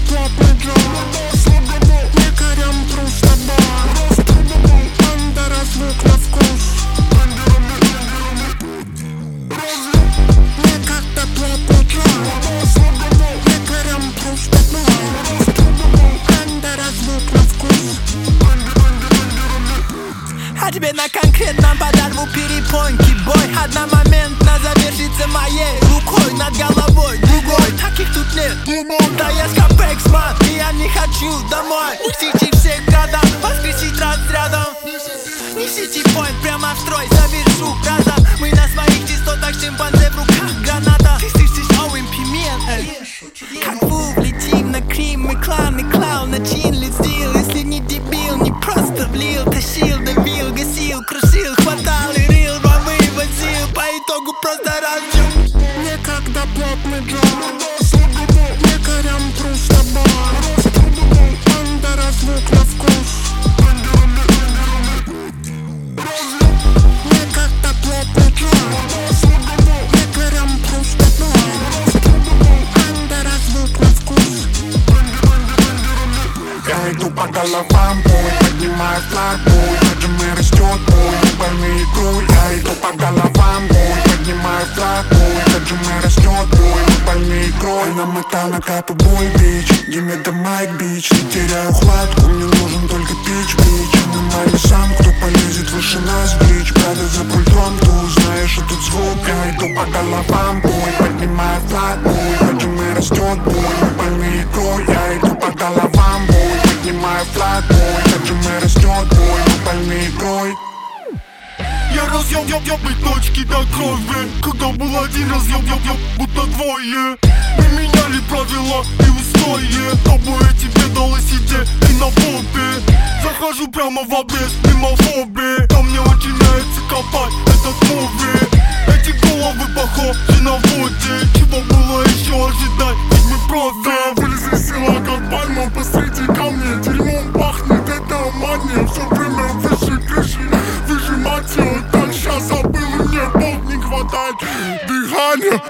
плотный джоб. Лекарям просто бар. Бандера звук на вкус. Некогда плотный джоб. Лекарям просто бар. Бандера звук на вкус. А тебе на конкретном подорву перепонки, бой. Одномоментно завершится моей рукой над головой другой. Таких тут нет, да я скапексман, и я не хочу домой. Усечи всех городам, воскресить разрядом. Несите поинт прямо в строй, завершу разом. Мы на своих частотах, шимпанзе в руках граната. Ты слышишь OMP, как в летим на крим, мы клан и клаун, на чин листил. Если не дебил, не просто влил, тащил, давил, гасил, крушил, хватал и рил, вам вывозил. По итогу просто разжил. Некогда плотный джоб. Лекарям просто бар. Бандера звук на вкус. Некогда плотный джоб. Лекарям просто бар. Бандера звук на вкус. Я иду по головам, бой, поднимаю флаг, бой. Отжимы растет, бой, больные игрой. Я иду по головам, бой, поднимаю флаг, бой. Отжимы растет, бой, больные игрой. На металл на капы, бой, бич. Give me the mic, бич. Не теряю хватку, мне нужен только пич, бич. Анимальный сам, кто полезет выше нас, бич. Правда за пультом, ты узнаешь этот звук. Я иду по головам, бой, поднимаю флаг, бой. Отжимы растет, бой, больные игрой. Я иду по головам, бой, поднимаю флаг, бой. Отжимы растет, бой, больные игрой. Я разъем точки до крови. Когда был один разъем, будто двое. Мы меняли правила и устои, чтобы тебе далось сидеть и на попе. Захожу прямо в обрез, мимо фобии. Там мне очень нравится копать этот муви. Эти головы похожи на воде. Чего было еще ожидать, ведь мы профи. Вылезли сила, как пальма посреди камня. Дерьмом пахнет, это мания. Все время выше крыши, выжимать ее. Так сейчас забыл, и мне Бог не хватает дыхания.